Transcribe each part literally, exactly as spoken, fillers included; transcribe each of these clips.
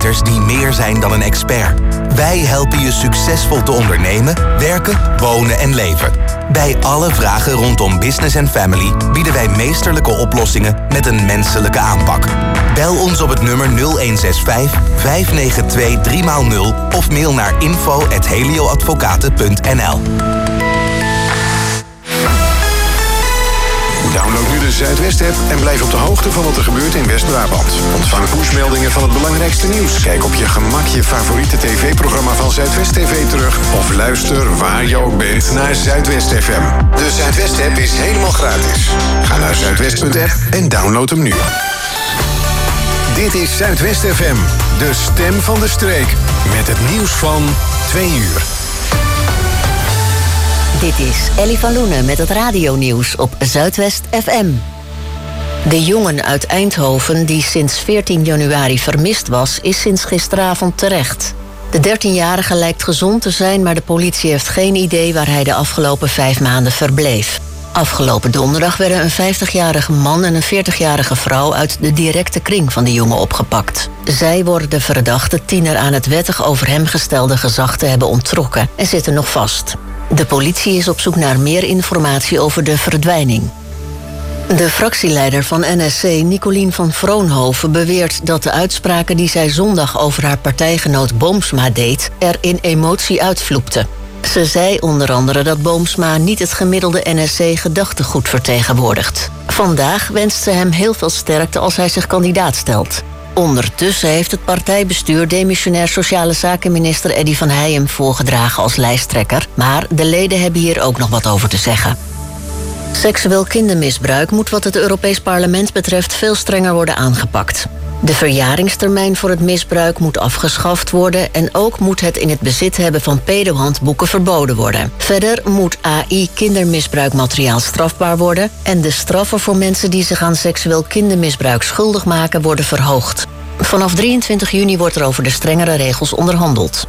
adviseurs die meer zijn dan een expert. Wij helpen je succesvol te ondernemen, werken, wonen en leven. Bij alle vragen rondom business en family bieden wij meesterlijke oplossingen met een menselijke aanpak. Bel ons op het nummer nul een zes vijf, vijf negen twee, drie nul of mail naar info at helioadvocaten punt n l. Download nu de Zuidwest-app en blijf op de hoogte van wat er gebeurt in West-Brabant. Ontvang pushmeldingen van het belangrijkste nieuws. Kijk op je gemak je favoriete tv-programma van Zuidwest T V terug. Of luister waar je ook bent naar Zuidwest F M. De Zuidwest-app is helemaal gratis. Ga naar zuidwest punt app en download hem nu. Dit is Zuidwest F M, de stem van de streek. Met het nieuws van twee uur. Dit is Ellie van Loenen met het radionieuws op Zuidwest F M. De jongen uit Eindhoven die sinds veertien januari vermist was, is sinds gisteravond terecht. De dertienjarige lijkt gezond te zijn, maar de politie heeft geen idee waar hij de afgelopen vijf maanden verbleef. Afgelopen donderdag werden een vijftigjarige man en een veertigjarige vrouw uit de directe kring van de jongen opgepakt. Zij worden de verdachte tiener aan het wettig over hem gestelde gezag te hebben onttrokken en zitten nog vast. De politie is op zoek naar meer informatie over de verdwijning. De fractieleider van N S C, Nicolien van Vroonhoven, beweert dat de uitspraken die zij zondag over haar partijgenoot Boomsma deed er in emotie uitvloepte. Ze zei onder andere dat Boomsma niet het gemiddelde N S C-gedachtegoed vertegenwoordigt. Vandaag wenst ze hem heel veel sterkte als hij zich kandidaat stelt. Ondertussen heeft het partijbestuur demissionair sociale zakenminister Eddy van Heijem voorgedragen als lijsttrekker, maar de leden hebben hier ook nog wat over te zeggen. Seksueel kindermisbruik moet wat het Europees Parlement betreft veel strenger worden aangepakt. De verjaringstermijn voor het misbruik moet afgeschaft worden en ook moet het in het bezit hebben van pedohandboeken verboden worden. Verder moet A I kindermisbruikmateriaal strafbaar worden en de straffen voor mensen die zich aan seksueel kindermisbruik schuldig maken worden verhoogd. Vanaf drieëntwintig juni wordt er over de strengere regels onderhandeld.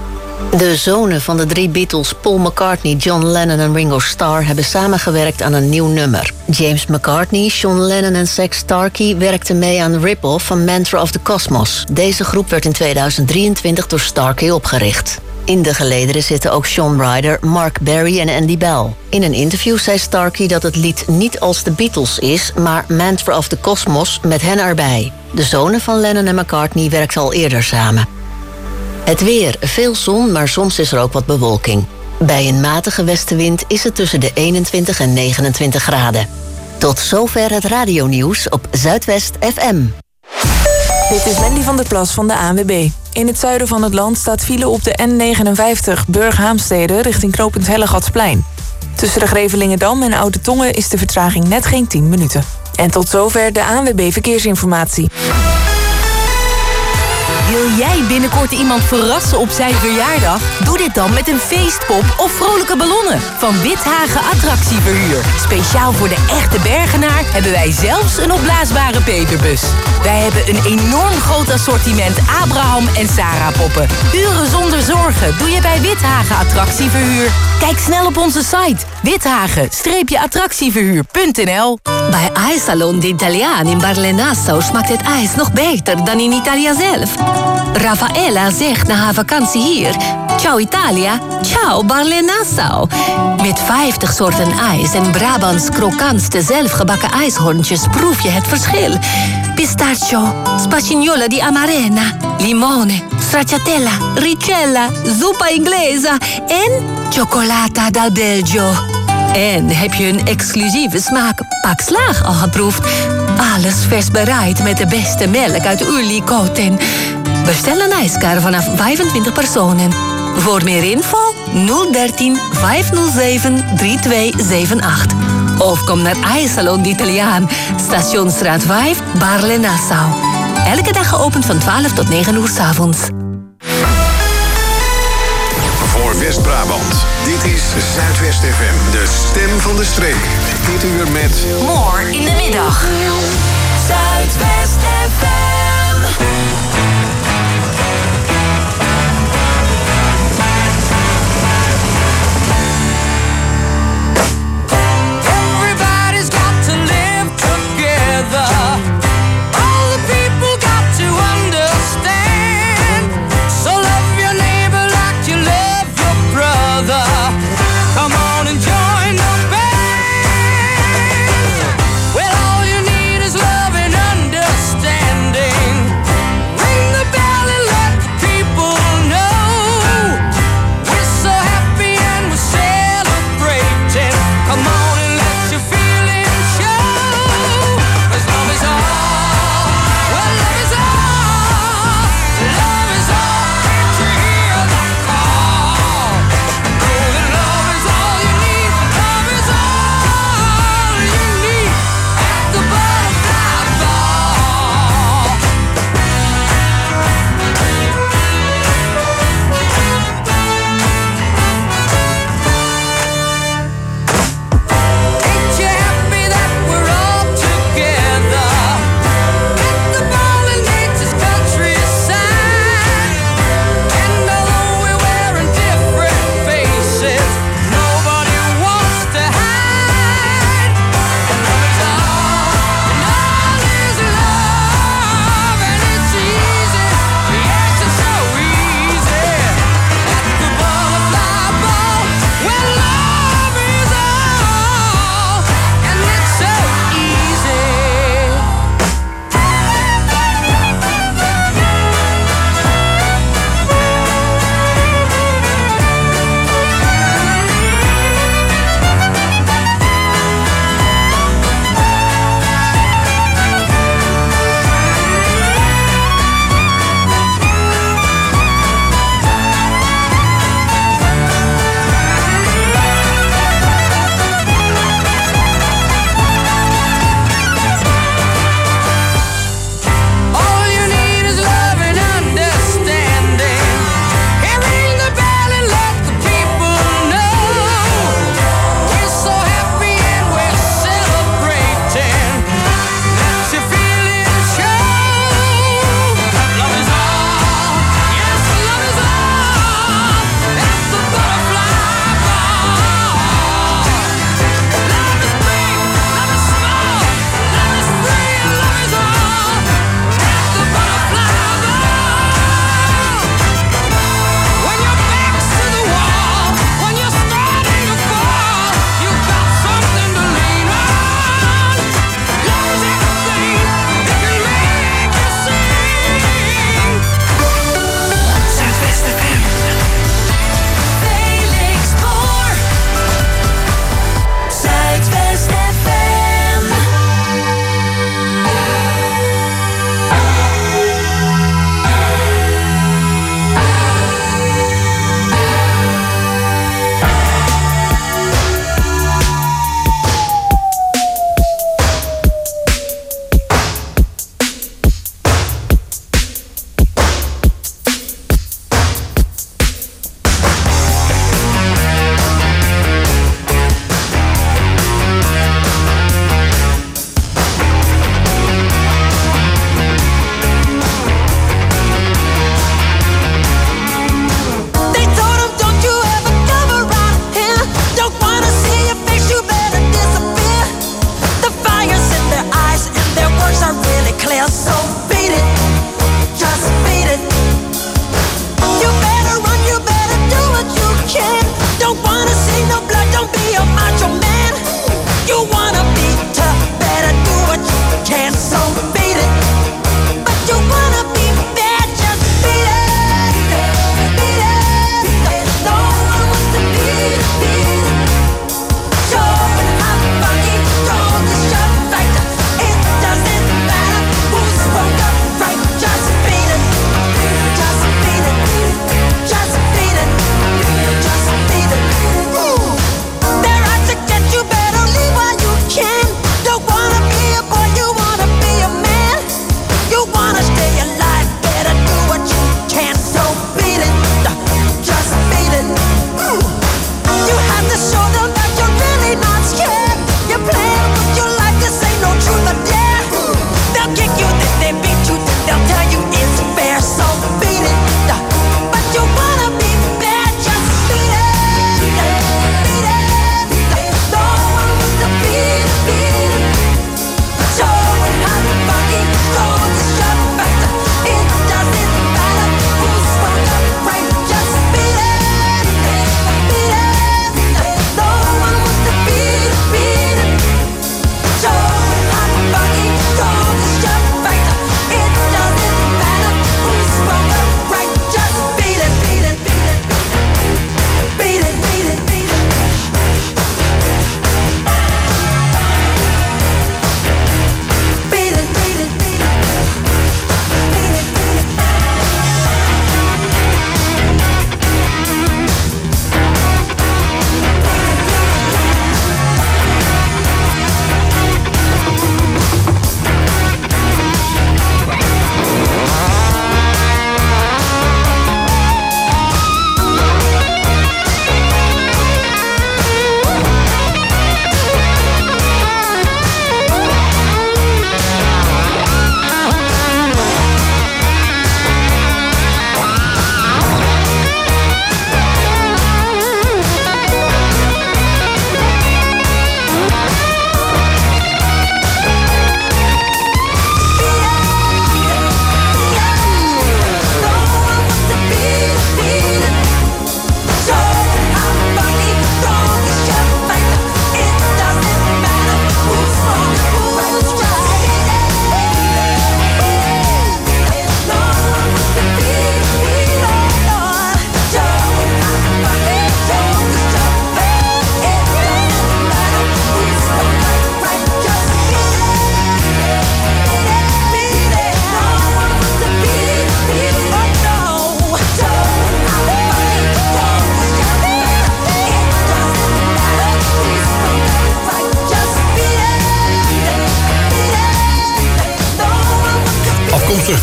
De zonen van de drie Beatles, Paul McCartney, John Lennon en Ringo Starr, hebben samengewerkt aan een nieuw nummer. James McCartney, Sean Lennon en Zak Starkey werkten mee aan Rip-Off van Mantra of the Cosmos. Deze groep werd in tweeduizend drieëntwintig door Starkey opgericht. In de gelederen zitten ook Sean Ryder, Mark Berry en Andy Bell. In een interview zei Starkey dat het lied niet als de Beatles is, maar Mantra of the Cosmos met hen erbij. De zonen van Lennon en McCartney werkten al eerder samen. Het weer, veel zon, maar soms is er ook wat bewolking. Bij een matige westenwind is het tussen de eenentwintig en negenentwintig graden. Tot zover het radionieuws op Zuidwest F M. Dit is Wendy van der Plas van de A N W B. In het zuiden van het land staat file op de N negenenvijftig Burg-Haamstede richting knooppunt Hellegatsplein. Tussen de Grevelingendam en Oude Tongen is de vertraging net geen tien minuten. En tot zover de A N W B Verkeersinformatie. Wil jij binnenkort iemand verrassen op zijn verjaardag? Doe dit dan met een feestpop of vrolijke ballonnen van Withagen Attractieverhuur. Speciaal voor de echte Bergenaar hebben wij zelfs een opblaasbare peperbus. Wij hebben een enorm groot assortiment Abraham en Sarah poppen. Uren zonder zorgen doe je bij Withagen Attractieverhuur. Kijk snel op onze site withagen attractieverhuur punt n l. Bij IJssalon d'Italiaan in Barle-Nassau smaakt het ijs nog beter dan in Italië zelf. Raffaella zegt na haar vakantie hier: ciao Italia, ciao Barle-Nassau. Met vijftig soorten ijs en Brabants krokantste zelfgebakken ijshoorntjes proef je het verschil. Pistachio, spagnola di amarena, limone, stracciatella, ricella, zuppa inglesa en cioccolata dal Belgio. En heb je een exclusieve smaak Pak Slaag al geproefd? Alles vers bereid met de beste melk uit Ulikoten. Bestel een ijskar vanaf vijfentwintig personen. Voor meer info nul dertien vijfhonderdzeven drieëntwintig acht. Of kom naar IJssalon d'Italiaan, Stationsstraat vijf, Barle-Nassau. Elke dag geopend van twaalf tot negen uur 's avonds. Voor West-Brabant, dit is Zuidwest F M, de stem van de streek. Dit uur met More in de middag. Zuidwest F M. Everybody's got to live together. All the people got to understand.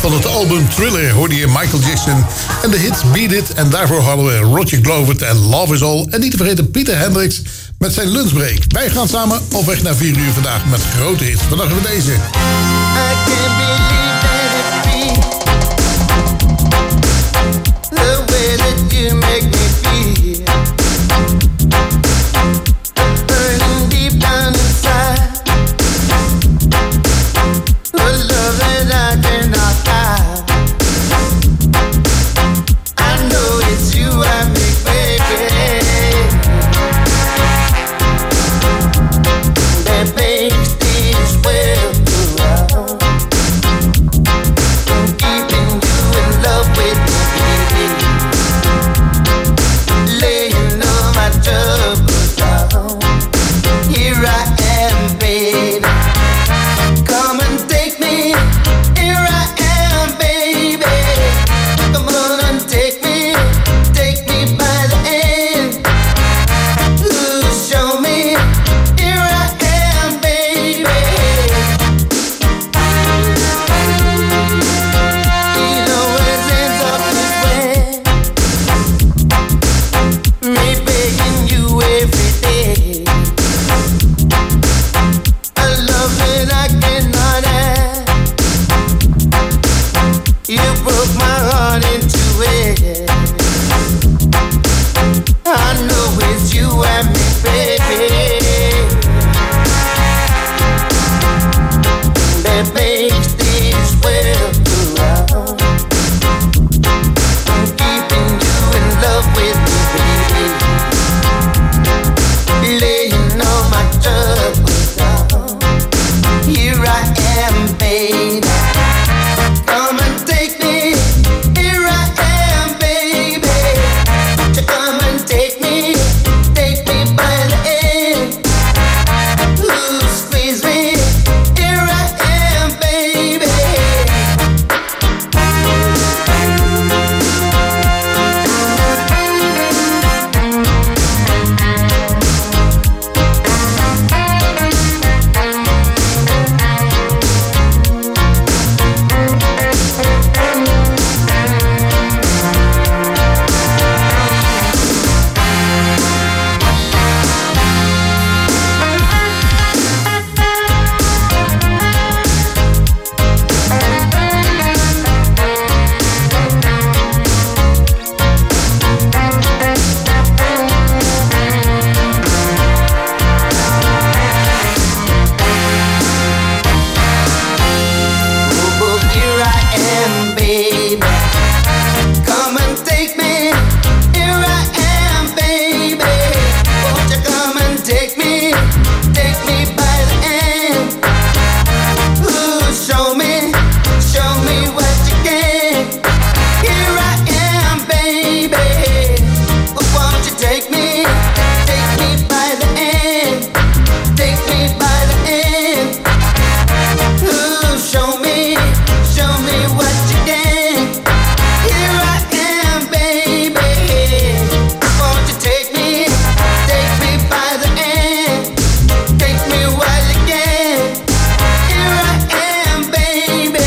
Van het album Thriller hoorde je Michael Jackson en de hit Beat It. En daarvoor hadden we Roger Glover en Love Is All. En niet te vergeten Peter Hendricks met zijn lunchbreak. Wij gaan samen op weg naar vier uur vandaag met grote hits. Vandaag hebben we deze. I can't believe that it be the way that you make me feel. Burning deep down inside. The love that I cannot hide. I know it's you I make, baby. That makes this world go round. Keeping you in love with me, laying all my troubles down. Here I am, baby. Come and take me. Here I am, baby. Come on and take me. Take me by the hand. Ooh, show me. Here I am, baby. It always ends up this way. Me begging you every day. A love that I cannot have. You broke my heart into it. I know it's you and me, baby. That makes this world go round. I'm keeping you in love with me, baby. Laying all my troubles down. Here I am, baby. Come and take me. Here I am, baby. To come and take me. Take me by the hand. Ooh, squeeze me. Here I am, baby. Oh, here I am, baby. Come and take me. Here I am, baby. Won't you come and take me? Take me by the hand. Ooh, show me, show me what you can. Here I am, baby. Won't you take me? Take me by the hand. Take me by the hand. Ooh, show me, show me what you can. Here I am, baby. Won't you take me? Take me by the hand. Take me while you can. Here I am, baby.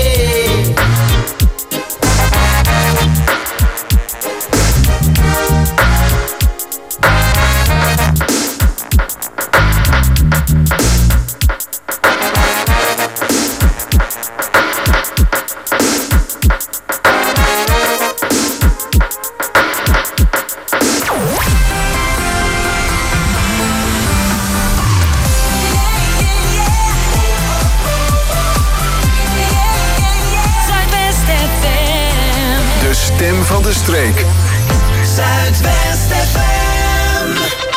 Zuidwest F M. De stem van de streek. Zuidwest F M.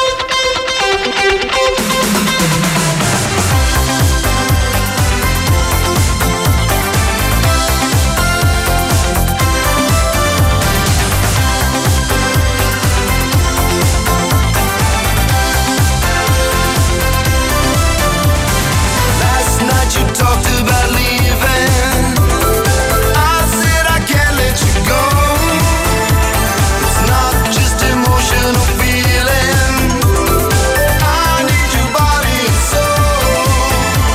Last night you talked about leaving. I said I can't let you go. It's not just emotional feeling. I need your body and soul.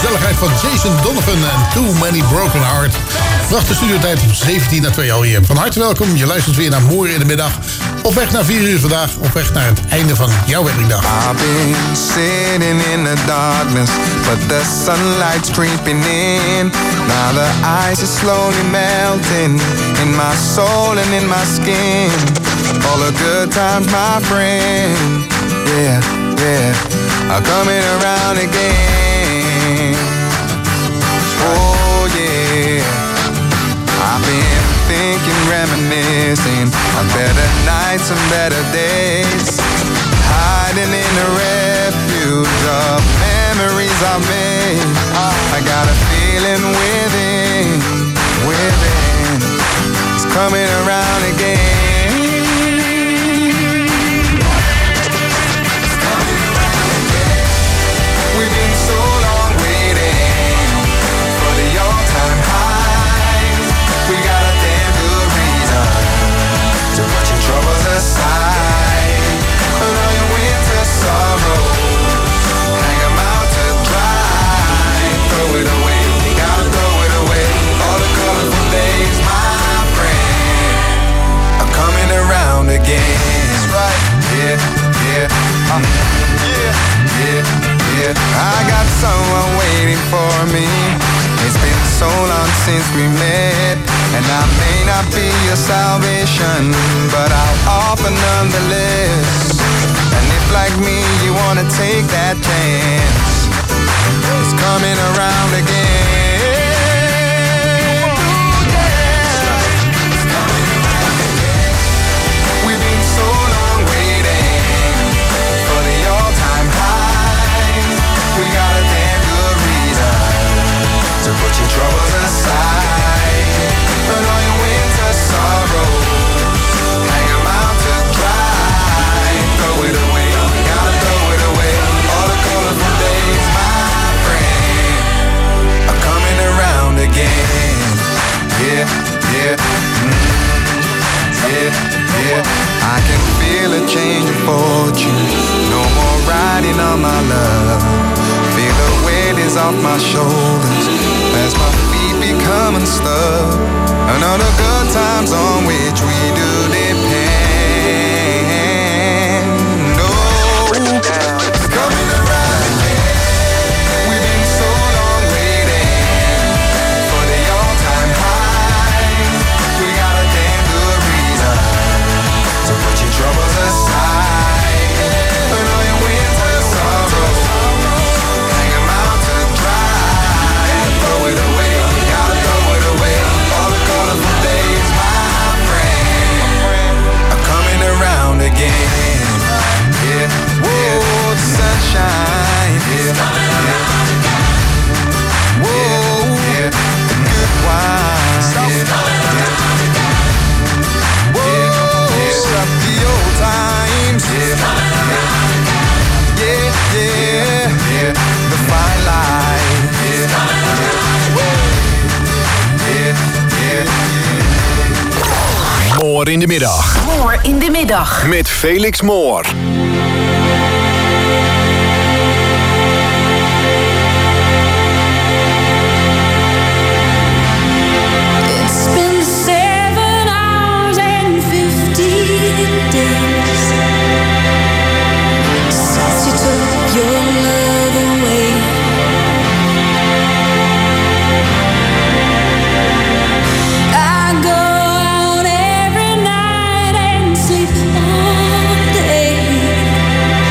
gezelligheid van Jason Donovan en Too Many Broken Hearts. Wacht de studiotijd op zeventien na twee alweer. Van harte welkom, je luistert weer naar Mooi in de Middag. Op weg naar vier uur vandaag, op weg naar het einde van jouw werkdag. I've been sitting in the darkness, but the sunlight's creeping in. Now the ice is slowly melting in my soul and in my skin. All the good times, my friend, yeah, yeah, are coming around again. Oh yeah, I've been thinking, reminiscing of better nights and better days, hiding in the refuge of memories I've made. I got a feeling within, within, it's coming around again. Troubles aside, put all your winter sorrows, hang 'em out to dry. Throw it away, you gotta throw it away. All the colorful days, my friend, are coming around again. That's right, yeah, yeah, um, yeah, yeah, yeah. I got someone waiting for me. It's been so long since we met, and I may not be your salvation, but I'll offer nonetheless. And if like me you wanna take that chance, it's coming around again. It's coming around again. We've been so long waiting for the all-time high. We got a damn good reason to put your troubles aside, put all your winter sorrows, hang 'em out to dry. Throw it away, gotta throw it away. All the colorful days, my friend, are coming around again. Yeah, yeah, mm, yeah, yeah. I can feel a change of fortune. No more riding on my love. Feel the weight is off my shoulders as my feet become unstuck. And all the good times on which we do depend. Oh, it's coming around again. We've been so long waiting for the all-time high. We got a damn good reason to put your troubles aside, put all your winter sorrows, hang 'em out to dry, throw it away, gotta throw it away. All the colorful days, my friend, are coming around again. Yeah, yeah, the sunshine, yeah, yeah. Whoa, yeah, the good wine, yeah, yeah. Whoa, stop the old times, yeah, yeah, yeah, yeah, the fine line, yeah, yeah, yeah, yeah. Moor in de middag. Moor in de middag. Met Felix Moor. It's been seven hours and fifteen days since you took your love away. I go out every night and sleep all day.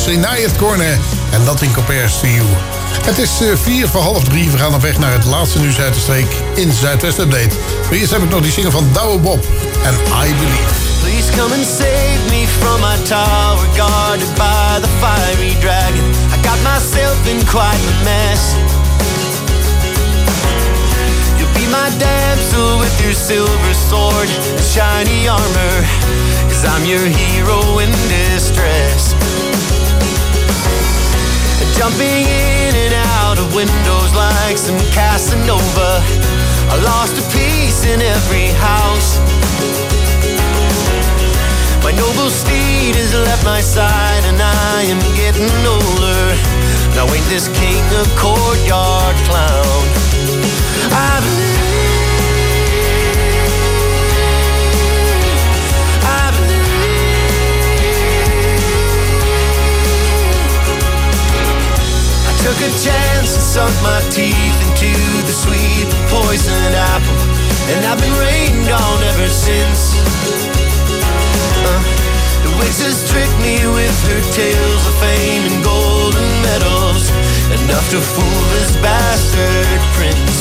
Senayet Corner en Nothing Compares to You. Het is uh, vier voor half drie. We gaan op weg naar het laatste nieuws uit de streek in Zuidwest Update. Maar eerst heb ik nog die single van Douwe Bob en I Believe. Please come and save me from my tower, guarded by the fiery dragon. I got myself in quite a mess. You'll be my damsel with your silver sword and shiny armor, 'cause I'm your hero in distress. Jumping in and out of windows like some Casanova, I lost a piece in every house. My noble steed has left my side and I am getting older. Now ain't this king a courtyard clown? I believe, I believe. I took a chance and sunk my teeth into the sweet poison apple, and I've been rained on ever since. The witch has tricked me with her tales of fame and golden medals, enough to fool this bastard prince.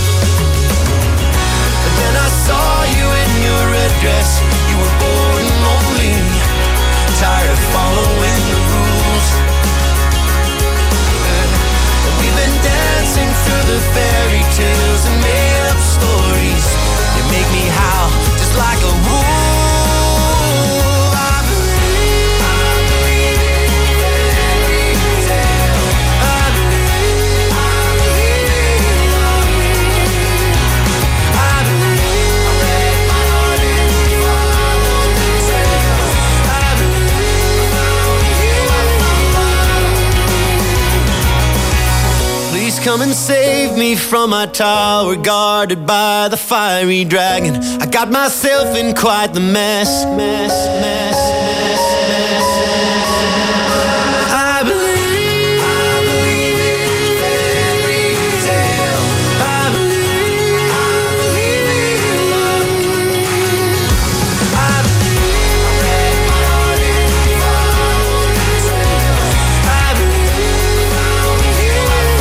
And then I saw you in your red dress. You were bored and lonely, tired of following the rules. And we've been dancing through the fairy tales and made up stories. You make me howl just like a wolf. Come and save me from my tower, guarded by the fiery dragon. I got myself in quite the mess, mess, mess, mess, mess. I believe, I believe in fairy tale. I believe, I believe in love. I believe, I read my heart in the trail. I believe, found you.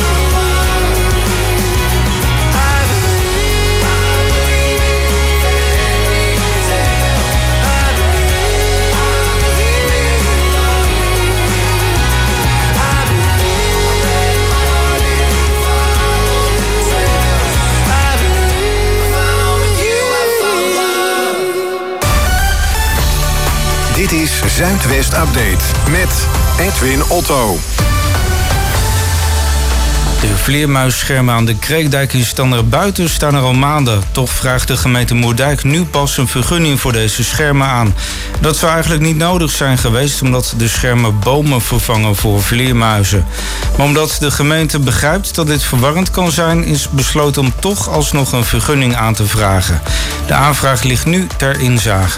Dit is Zuidwest Update met Edwin Otto. De vleermuisschermen aan de Kreekdijk in Standerbuiten staan er al maanden. Toch vraagt de gemeente Moerdijk nu pas een vergunning voor deze schermen aan. Dat zou eigenlijk niet nodig zijn geweest, omdat de schermen bomen vervangen voor vleermuizen. Maar omdat de gemeente begrijpt dat dit verwarrend kan zijn, is besloten om toch alsnog een vergunning aan te vragen. De aanvraag ligt nu ter inzage.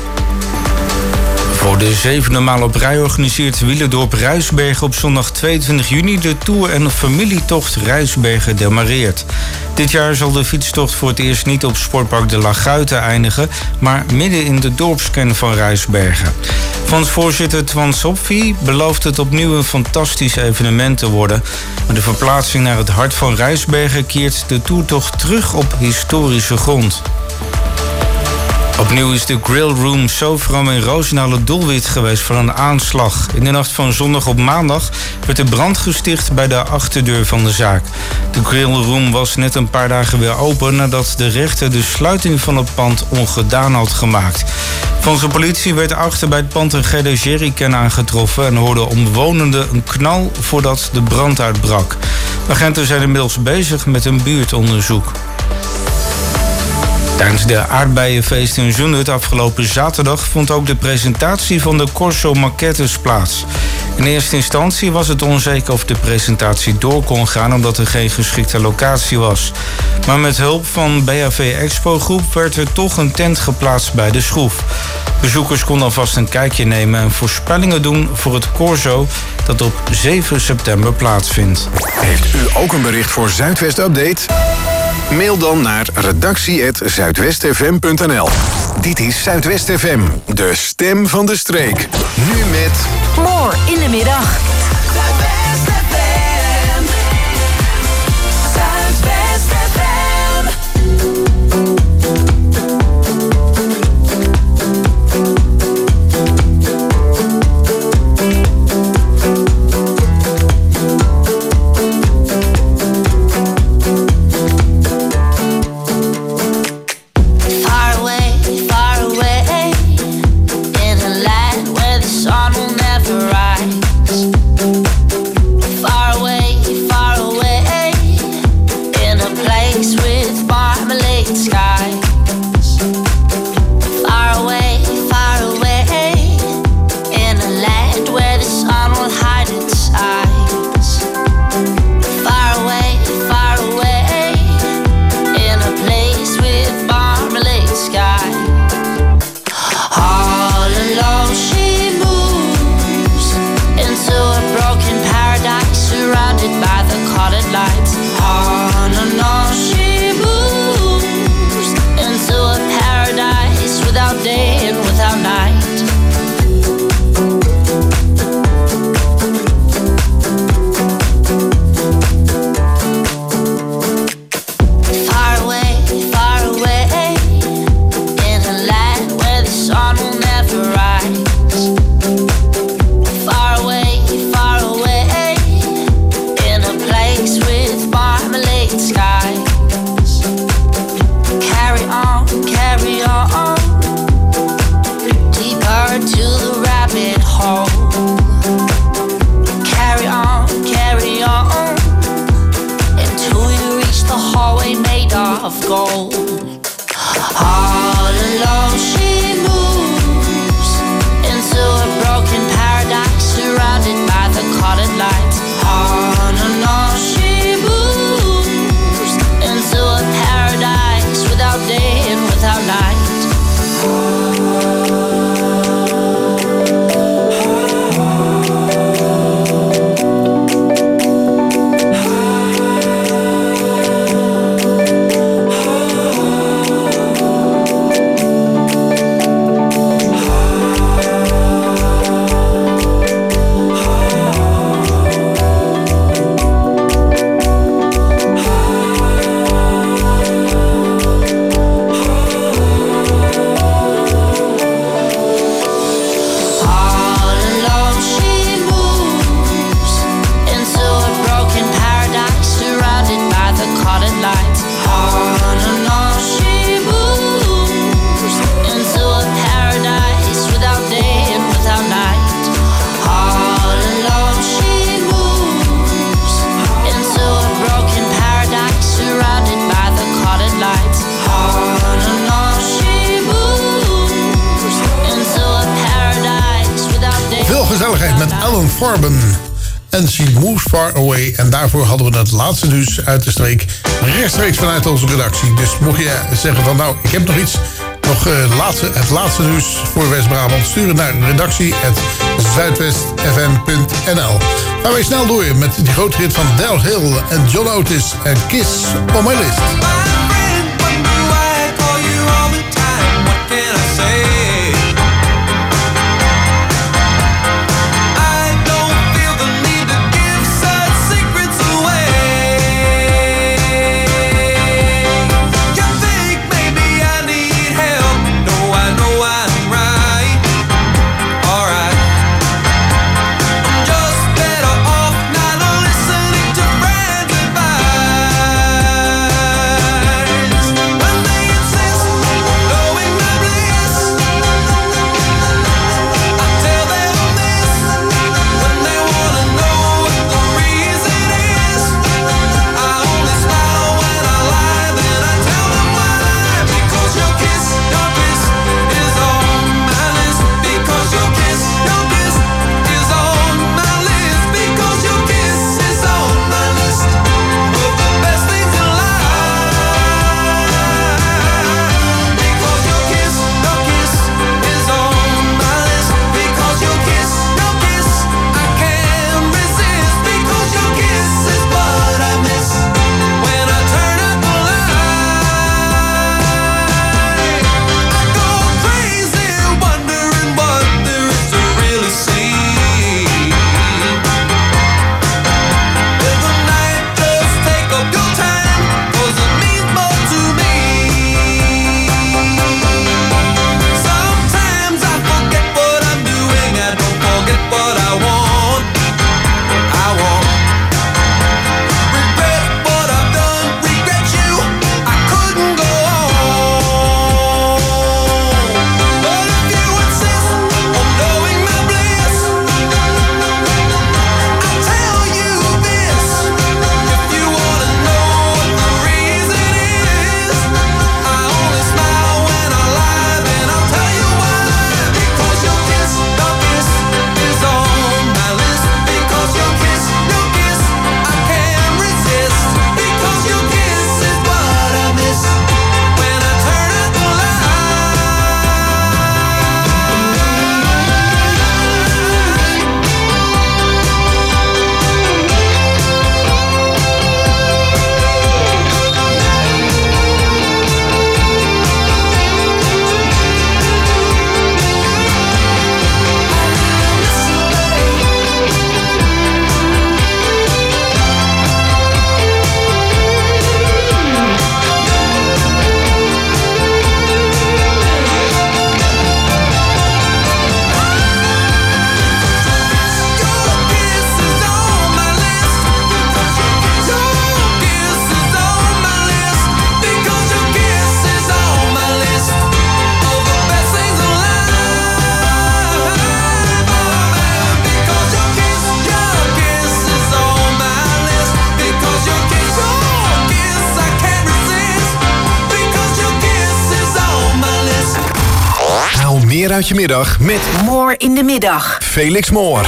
Voor de zevende maal op rij organiseert Wielendorp Ruisbergen op zondag tweeëntwintig juni de Tour en familietocht Ruisbergen demareert. Dit jaar zal de fietstocht voor het eerst niet op Sportpark de Laguiten eindigen, maar midden in de dorpskern van Ruisbergen. Van voorzitter Twan Sopfi belooft het opnieuw een fantastisch evenement te worden. Maar de verplaatsing naar het hart van Ruisbergen keert de toertocht terug op historische grond. Opnieuw is de Grill Room Sofram in Roosendaal het doelwit geweest van een aanslag. In de nacht van zondag op maandag werd er brand gesticht bij de achterdeur van de zaak. De Grill Room was net een paar dagen weer open nadat de rechter de sluiting van het pand ongedaan had gemaakt. Volgens de politie werd achter bij het pand een gele jerrycan aangetroffen en hoorden omwonenden een knal voordat de brand uitbrak. Agenten zijn inmiddels bezig met een buurtonderzoek. Tijdens de aardbeienfeest in Zundert afgelopen zaterdag vond ook de presentatie van de Corso Maquettes plaats. In eerste instantie was het onzeker of de presentatie door kon gaan omdat er geen geschikte locatie was. Maar met hulp van B H V Expo Groep werd er toch een tent geplaatst bij de Schroef. Bezoekers konden alvast een kijkje nemen en voorspellingen doen voor het Corso dat op zeven september plaatsvindt. Heeft u ook een bericht voor Zuidwest Update? Mail dan naar redactie apenstaartje zuidwest f m punt n l. Dit is Zuidwest F M, de stem van de streek. Nu met More in de middag. En She Moves Far Away. En daarvoor hadden we het laatste nieuws uit de streek rechtstreeks vanuit onze redactie. Dus mocht je zeggen van nou, ik heb nog iets, nog uh, laatste, het laatste nieuws voor West-Brabant, stuur het naar redactie apenstaartje zuidwest f m punt n l. Gaan wij snel door met die grote hit van Del Hill en John Otis en Kiss on My List. Bye. meer uit je middag met Moor in de middag. Felix Moor.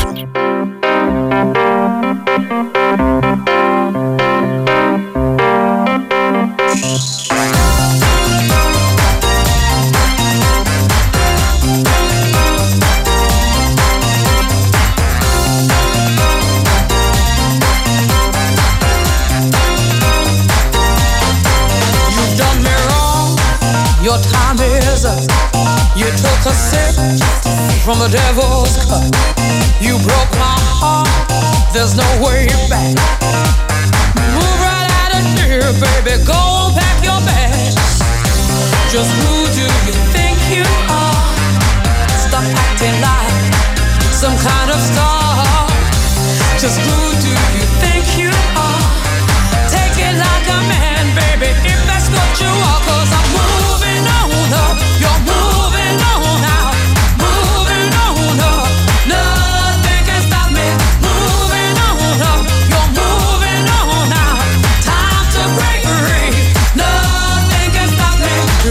Your time is up. You took a sip from the devil's cup. You broke my heart. There's no way back. Move right out of here, baby. Go pack your bags. Just who do you think you are? Stop acting like some kind of star. Just who do you think you are? Take it like a man, baby, if that's what you are. Cause I'm moving on up. You're moving on out. Moving on up. Nothing can stop me. Moving on up. You're moving on out. Time to break free. Nothing can stop me.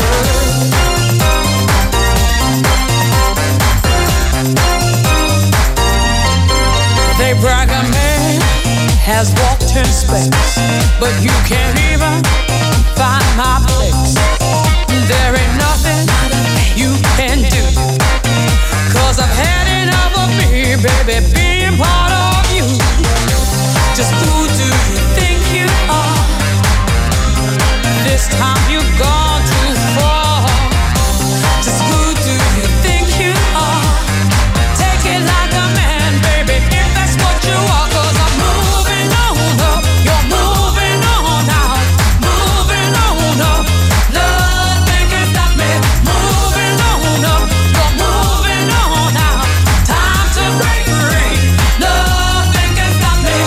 They brag a man has walked in space, but you can't even find my place. There ain't nothing you can do, cause I've had enough of me, baby, being part of you. Just who do you think you are? This time you've gone too far. Just who do you think you are? Take it like a man, baby, if that's what you are. Cause I'm moving on up. You're moving on out. Moving on up. Nothing can stop me. Moving on up. You're moving on out. Time to break free. Nothing can stop me.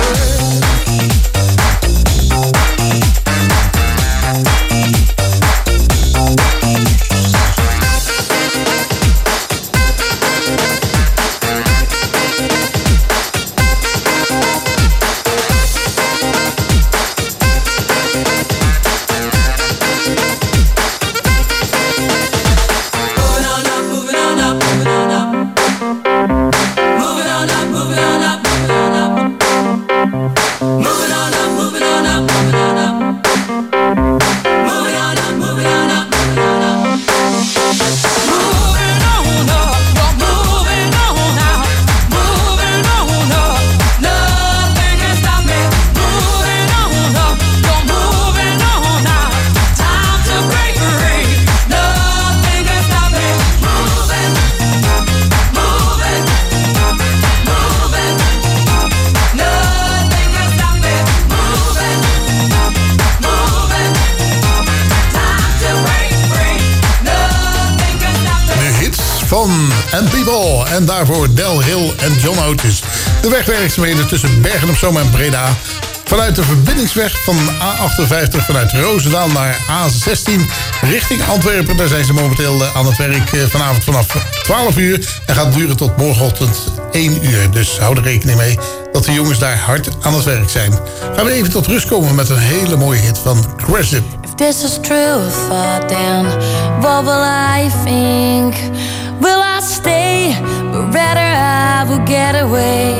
and People. En daarvoor Del Hill en John Oates. De wegwerkzaamheden tussen Bergen op Zoom en Breda. Vanuit de verbindingsweg van A achtenvijftig vanuit Roosendaal naar A zestien richting Antwerpen. Daar zijn ze momenteel aan het werk vanavond vanaf twaalf uur. En gaat duren tot morgenochtend één uur. Dus hou er rekening mee dat de jongens daar hard aan het werk zijn. Gaan we even tot rust komen met een hele mooie hit van Cressip. If this is true thought, then what will I think? Will I stay? But rather I will get away.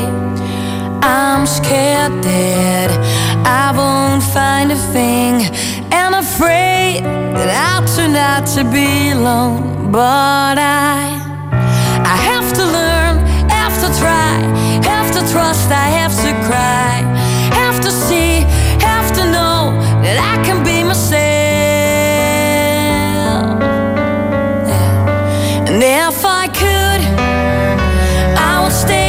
I'm scared that I won't find a thing, and afraid that I'll turn out to be alone. But I, I have to learn, have to try, have to trust, I have to cry, have to see, have to know that I can be myself. Yeah. And if I could, I would stay.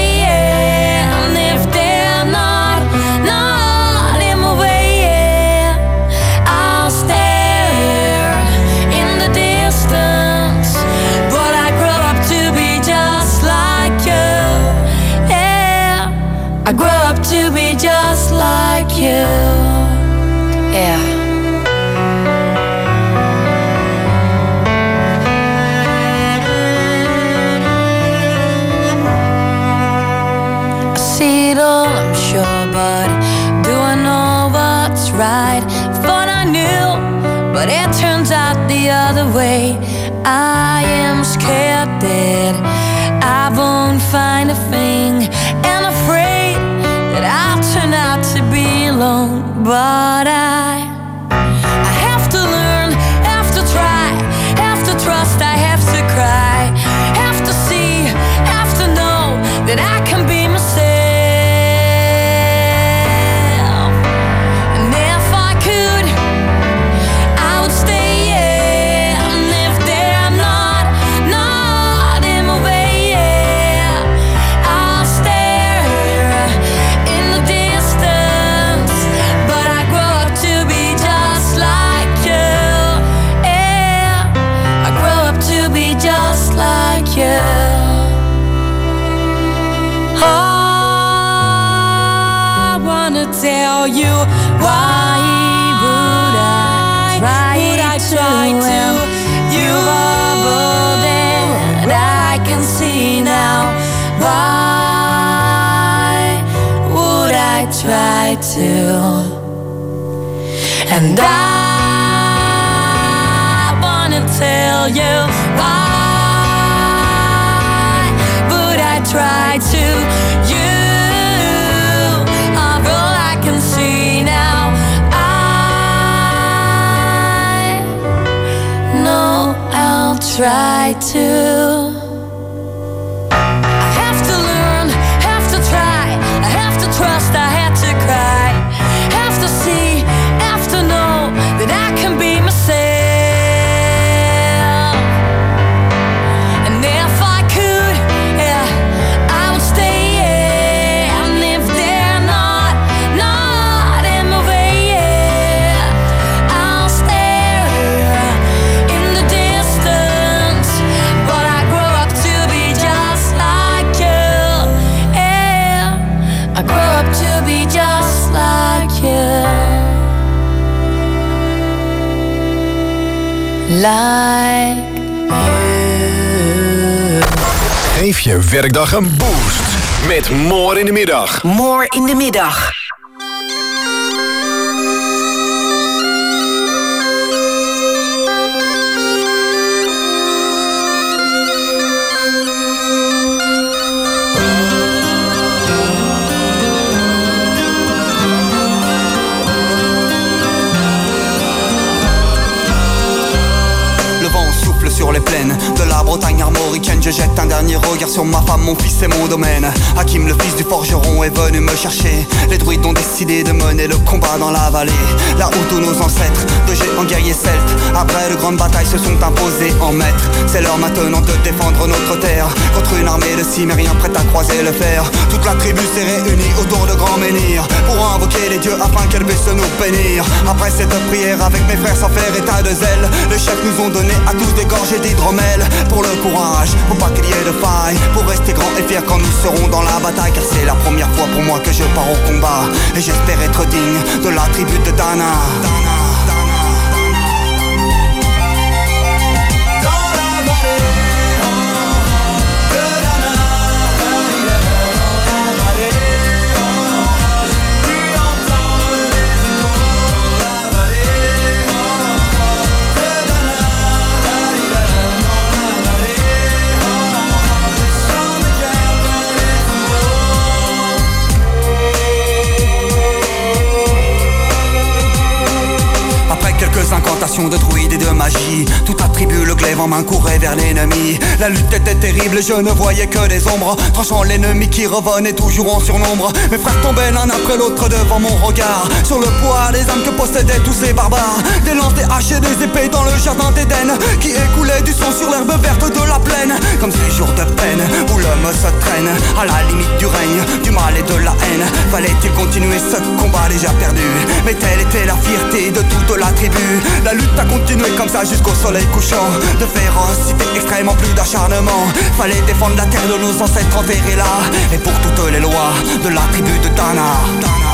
I grew up to be just like you. Yeah. I see it all, I'm sure, but do I know what's right? Thought I knew, but it turns out the other way. I am scared that I won't find a thing, and afraid that I'll turn out to be alone. But I, I have to learn, have to try, have to trust, I have to cry, have to see, have to know that I can be myself. And if I could, I would stay, yeah. And if they're not, not in my way, yeah, I'll stare in the distance. But I grow up to be just like you, yeah. I grow up to be just like you. I wanna tell you why would I try, would I try to, to you bubble that I can see now. Why would I try to? And I wanna tell you why would I try to? You are all I can see now. I know I'll try to. I have to learn, have to try, I have to trust, I had to cry, have to see, have to know that I can be myself. And if I could, yeah, I would stay, yeah. And if they're not, not in my way, yeah, I'll stare in the distance. But I grow up to be just like you, yeah. I grow up to be just like you. Like Geef je werkdag een boost met More in de Middag. More in de middag. Le vent souffle sur les plaines de la Bretagne armoricaine. Je jette un dernier regard sur ma femme, mon fils et mon domaine. Hakim, le fils du forgeron, est venu me chercher. Les druides ont décidé de mener le combat dans la vallée, là où tous nos ancêtres, de géants guerriers celtes, après de grandes batailles se sont imposés en maîtres. C'est l'heure maintenant de défendre notre terre contre une armée de cimériens prête à croiser le fer. Toute la tribu s'est réunie autour de grands menhirs pour invoquer les dieux afin qu'elle puisse nous bénir. Après cette prière avec mes frères sans faire état de zèle, les chefs nous ont donné à tous des gorgées d'hydromel. Pour le courage, faut pas qu'il y ait de faille, pour rester grand et fier quand nous serons dans la bataille. Car c'est la première fois pour moi que je pars au combat, et j'espère être digne de la tribu de Dana. Quelques incantations de druides et de magie, tout attribue le glaive en main courait vers l'ennemi. La lutte était terrible, je ne voyais que des ombres, tranchant l'ennemi qui revenait toujours en surnombre. Mes frères tombaient l'un après l'autre devant mon regard, sur le poids des âmes que possédaient tous ces barbares. Des lances, des haches et des épées dans le jardin d'Éden, qui écoulait du sang sur l'herbe verte de la plaine. Comme ces jours de peine où l'homme se traîne à la limite du règne, du mal et de la haine. Fallait-il continuer ce combat déjà perdu? Mais telle était la fierté de toute la tribu. La lutte a continué comme ça jusqu'au soleil couchant. De férocité extrême en plus d'acharnement. Fallait défendre la terre de nos ancêtres enterrés là, et pour toutes les lois de la tribu de Dana, Dana.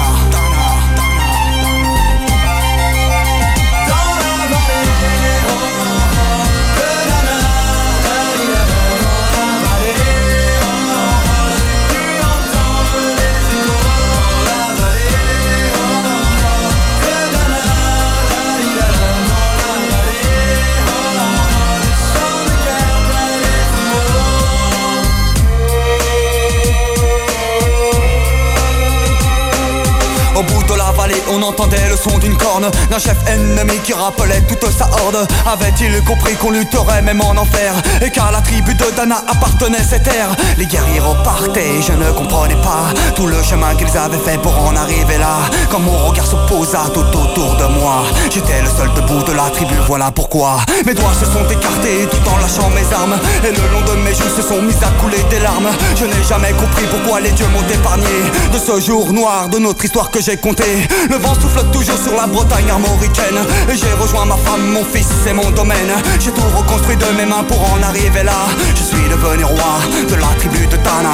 On entendait le son d'une corne, d'un chef ennemi qui rappelait toute sa horde. Avait-il compris qu'on lutterait même en enfer, et qu'à la tribu de Dana appartenait cette terre? Les guerriers repartaient, je ne comprenais pas tout le chemin qu'ils avaient fait pour en arriver là. Quand mon regard se posa tout autour de moi, j'étais le seul debout de la tribu, voilà pourquoi mes doigts se sont écartés tout en lâchant mes armes, et le long de mes joues se sont mis à couler des larmes. Je n'ai jamais compris pourquoi les dieux m'ont épargné de ce jour noir de notre histoire que j'ai compté. Le vent souffle toujours sur la Bretagne armoricaine, et j'ai rejoint ma femme, mon fils et mon domaine. J'ai tout reconstruit de mes mains pour en arriver là. Je suis devenu roi de la tribu de Dana.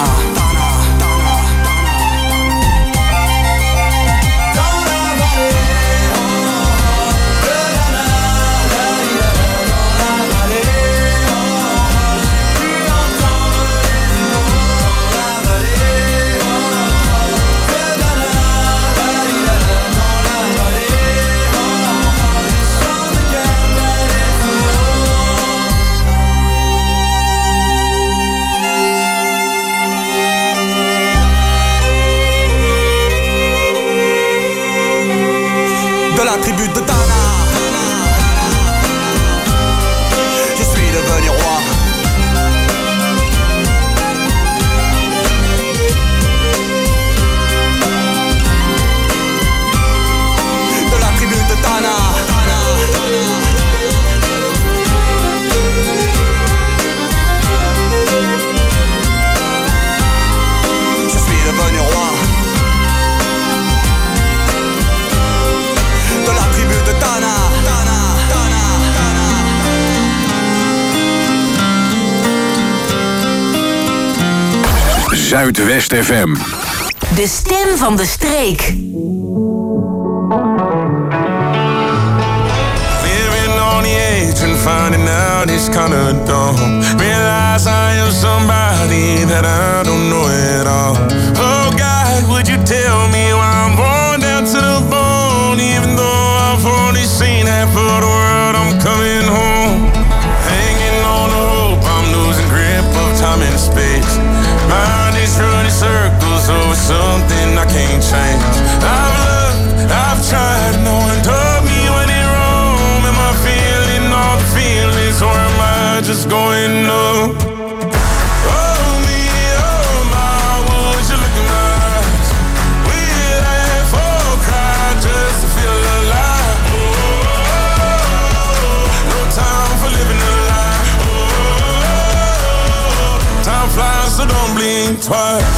De la tribu de Dana, je suis devenu roi. De la tribu de Dana. Je suis devenu roi. De la tribu de Dana, Dana, Dana, Dana. Zuidwest F M. De stem van de streek. Living on the edge and finding out it's kinda dumb. Realize I am somebody that I don't know at all. Oh God, would you tell me why I'm born down to the bone? Even though I've only seen half of the world, I'm coming home. Hanging on the hope, I'm losing grip of time and space. Mind is running circles over something I can't change. I've looked, I've tried, no one told me when it wrong. Am I feeling all the feelings, or am I just going numb? Oh me, oh my, would you look in my eyes? We laugh or cry just to feel alive. Oh, no time for living a lie. Oh, time flies, so don't blink twice.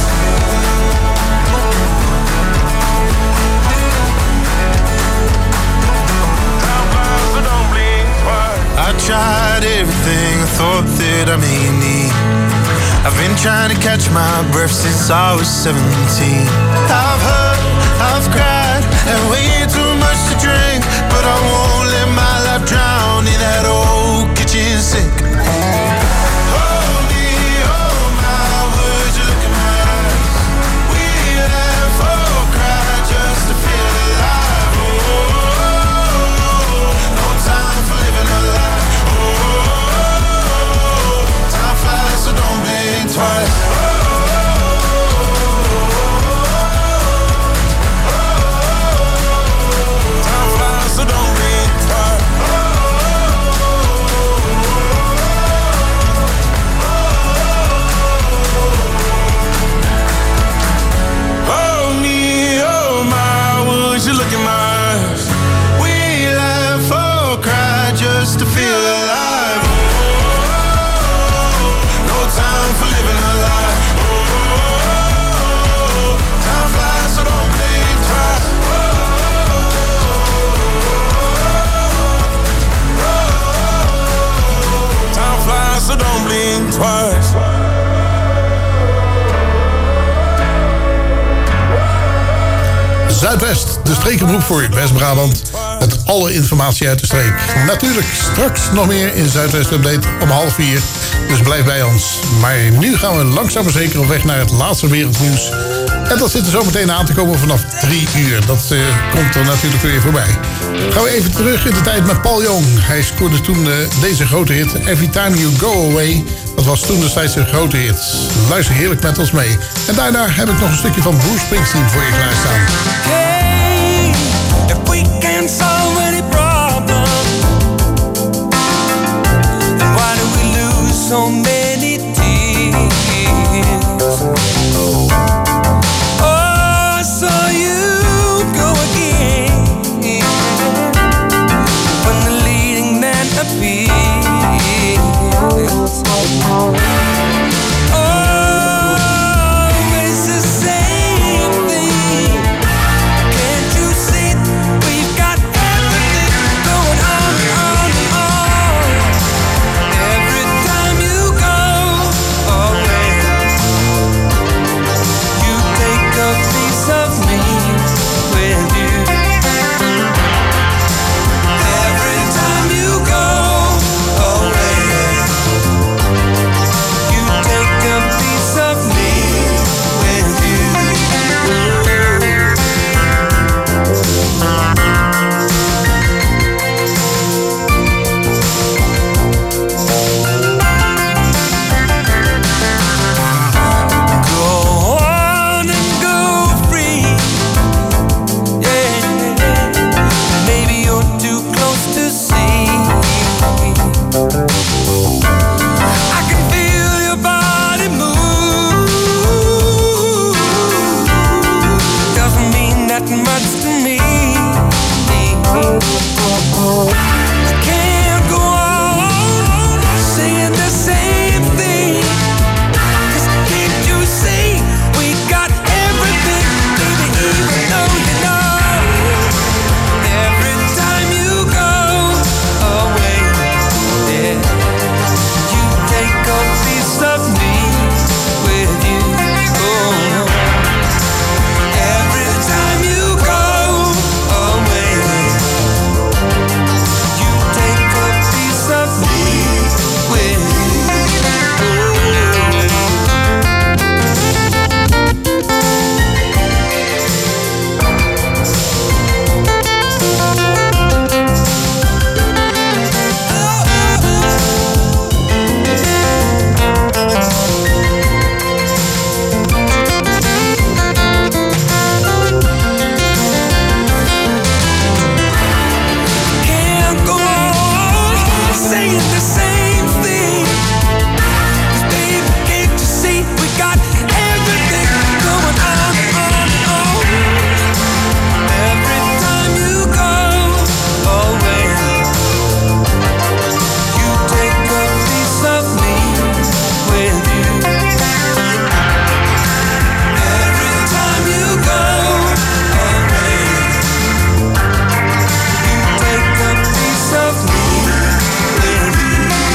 I tried everything I thought that I may need. I've been trying to catch my breath since I was seventeen. I've hurt, I've cried, and way too much to drink, but I won't let my life drown in that old kitchen sink. Hold me, oh my, would you look in my eyes? We laugh or cry just to feel alive. Oh, no time for living a lie. So don't blink twice. Time flies, so don't blink twice. Oh me, oh my, would you look in my eyes? We laugh or cry just to feel alive. Time for living a lie. Oh, time flies, so don't blink twice. Oh, time flies, so don't blink twice. Zuidwest, de streekenbroek voor West-Brabant. Met alle informatie uit de streek. Natuurlijk straks nog meer in Zuidwest Update om half vier. Dus blijf bij ons. Maar nu gaan we langzaam maar zeker op weg naar het laatste wereldnieuws. En dat zit er zo meteen aan te komen vanaf drie uur. Dat uh, komt er natuurlijk weer voorbij. Gaan we even terug in de tijd met Paul Young. Hij scoorde toen uh, deze grote hit, Every Time You Go Away. Dat was toen destijds een grote hit. Luister heerlijk met ons mee. En daarna heb ik nog een stukje van Bruce Springsteen voor je klaarstaan. Hey, we can't solve any problem, then why do we lose so many tears? Oh, so you go again when the leading man appears. Always the same thing. Can't you see we've got everything going on, on, on? Every time you go away, you take a piece of me with you. Every time you go away, you take a piece of me with you. Go on and go free. Yeah, maybe you're too close to see. I can feel your body move. Doesn't mean that much to me. I can't go on saying the same thing. 'Cause can't you see we got everything, baby, even though you know every time you go away, yeah, you take a piece of me with you. Oh, every time you go away, you take a piece of me with you. Can't go on saying the same thing. 'Cause baby, can't you see we got everything going on, on, on? Every time you go away, you take a piece of me with you. Every time you go away, you take a piece of me with you.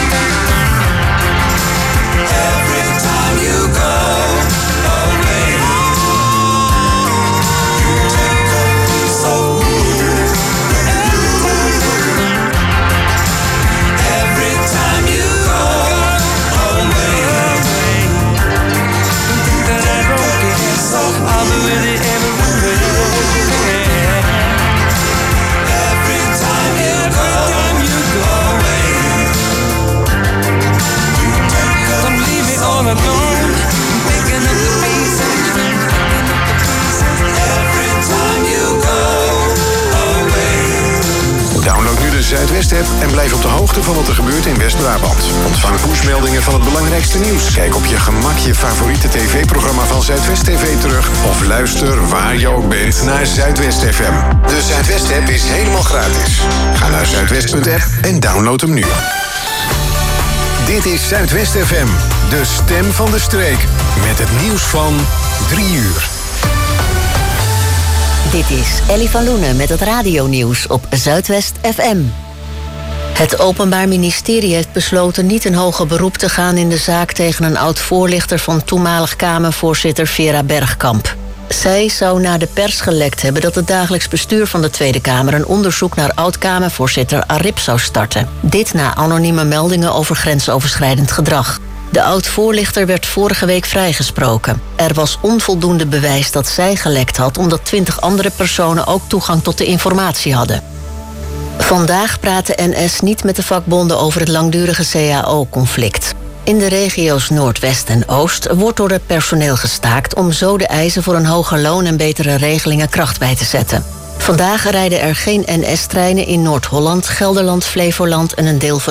Every time you go away, you take a piece of me with you. Every time you go away, that I don't get, I'll be with it everywhere. Every time you go, you go away, don't leave me all alone. I'm picking up the pieces, picking up the pieces. Every time you go away. Download nu de Zuidwest-app en blijf op de hoogte van wat er gebeurt in West-Brabant. Ontvang pushmeldingen van het belangrijkste nieuws. Kijk op je gemak je favoriete tv-programma van Zuidwest T V terug. Of luister waar je ook bent naar Zuidwest F M. De Zuidwest-app is helemaal gratis. Ga naar zuidwest punt app en download hem nu. Dit is Zuidwest F M, de stem van de streek. Met het nieuws van drie uur. Dit is Ellie van Loenen met het radionieuws op Zuidwest F M. Het Openbaar Ministerie heeft besloten niet in hoger beroep te gaan in de zaak tegen een oud-voorlichter van toenmalig Kamervoorzitter Vera Bergkamp. Zij zou naar de pers gelekt hebben dat het dagelijks bestuur van de Tweede Kamer een onderzoek naar oud-Kamervoorzitter Arip zou starten. Dit na anonieme meldingen over grensoverschrijdend gedrag. De oud-voorlichter werd vorige week vrijgesproken. Er was onvoldoende bewijs dat zij gelekt had, omdat twintig andere personen ook toegang tot de informatie hadden. Vandaag praat de N S niet met de vakbonden over het langdurige C A O-conflict. In de regio's Noordwest en Oost wordt door het personeel gestaakt om zo de eisen voor een hoger loon en betere regelingen kracht bij te zetten. Vandaag rijden er geen N S-treinen in Noord-Holland, Gelderland, Flevoland en een deel van